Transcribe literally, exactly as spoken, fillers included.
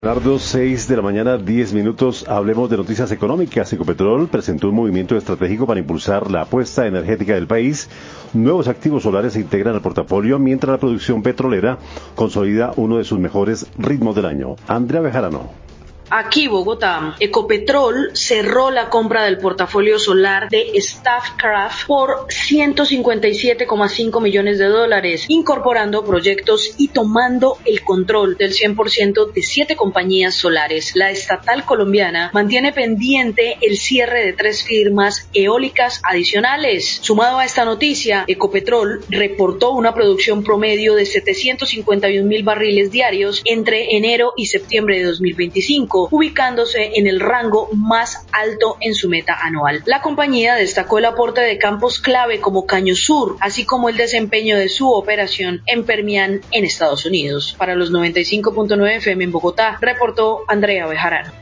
Leonardo, seis de la mañana, diez minutos. Hablemos de noticias económicas. Ecopetrol presentó un movimiento estratégico para impulsar la apuesta energética del país. Nuevos activos solares se integran al portafolio, mientras la producción petrolera consolida uno de sus mejores ritmos del año. Andrea Bejarano. Aquí, Bogotá, Ecopetrol cerró la compra del portafolio solar de Statkraft por ciento cincuenta y siete coma cinco millones de dólares, incorporando proyectos y tomando el control del cien por ciento de siete compañías solares. La estatal colombiana mantiene pendiente el cierre de tres firmas eólicas adicionales. Sumado a esta noticia, Ecopetrol reportó una producción promedio de setecientos cincuenta y un mil barriles diarios entre enero y septiembre de dos mil veinticinco. Ubicándose en el rango más alto en su meta anual. La compañía destacó el aporte de campos clave como Caño Sur, así como el desempeño de su operación en Permian, en Estados Unidos. Para los noventa y cinco punto nueve F M en Bogotá, reportó Andrea Bejarano.